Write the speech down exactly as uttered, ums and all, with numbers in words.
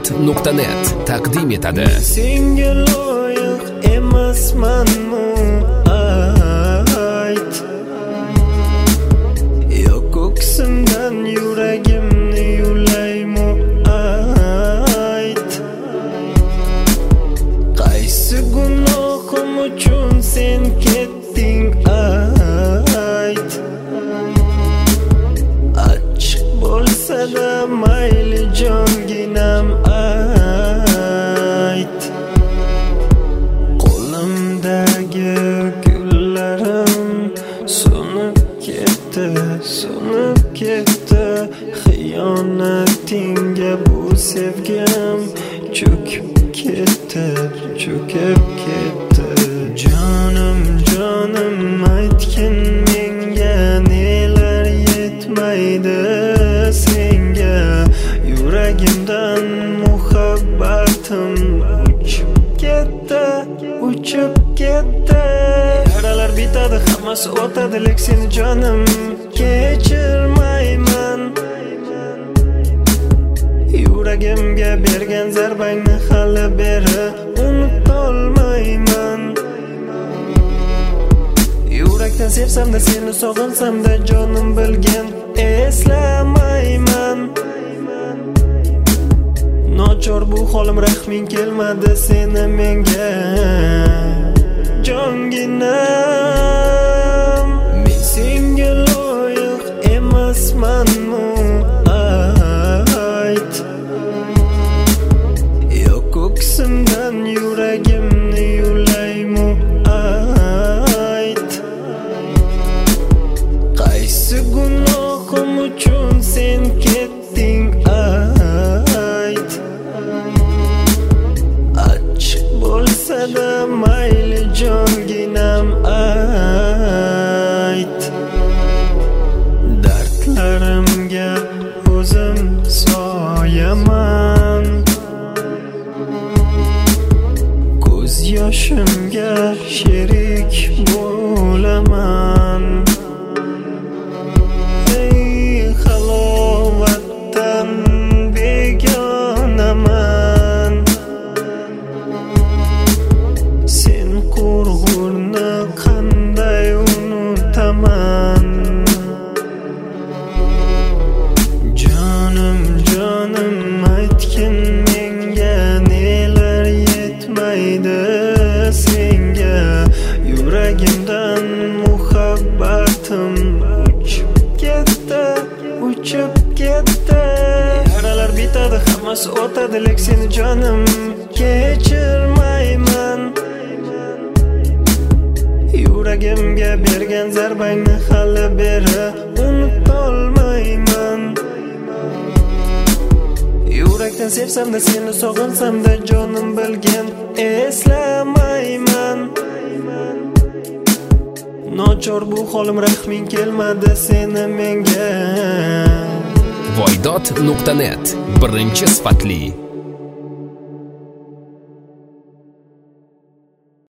voydod nuqta net taqdim etadi. Senga loyiq emasmanmi ayt, yo ko'ksimdan yuragimni yulaymi ayt, qaysi gunohim uchun sen ketding ayt, achchiq bo'lsa-da mayli jonginam ayt, qo'limdagi gullarim so'nib ketdi, so'nib ketdi, xiyonatingga bu sevgim cho'kib ketdi, cho'kib ketdi. Jonim, jonim aytgin menga, nelar yetmaydi senga, yuragimdan muhabbatim uchib ketdi, uchib ketdi. Yaralar bitadi, hammasi o'tadi, lek seni jonim kechirmayman. Yuragimga bergan zarbangni hali beri unutolmayman. Yurakdan sevsam-da, seni sog'insam-da, jonim bilgin eslamayman. Nochor bu holim, rahming kelmadi seni menga jonginam. Men senga loyiq emasmanmi ayt, yo ko'ksimdan yuragimni yulaymi ayt, qaysi gunohim uchun sen ketding ayt, achchiq bo'lsa-da mayli jonginam ayt, dardlarimga o'zim soyaman, ko'z yoshimga sherik bo'laman. Ey halovatdan begonaman, sen qurg'urni qanday unutaman. Jonim, jonim aytgin menga, nelar yetmaydi senga, yuragimdan muhabbatim uchib ketdi, uchib ketdi. Yaralar bitadi, hammasi o'tadi, lek seni jonim kechirmayman. Yuragimga bergan zarbangni hali beri unutolmayman. Yurakdan sevsam-da, seni sog'insam-da, jonim bilgin eslamayman. Nochor bu holim, rahming kelmadi seni menga. voydod nuqta net birinchi sifatli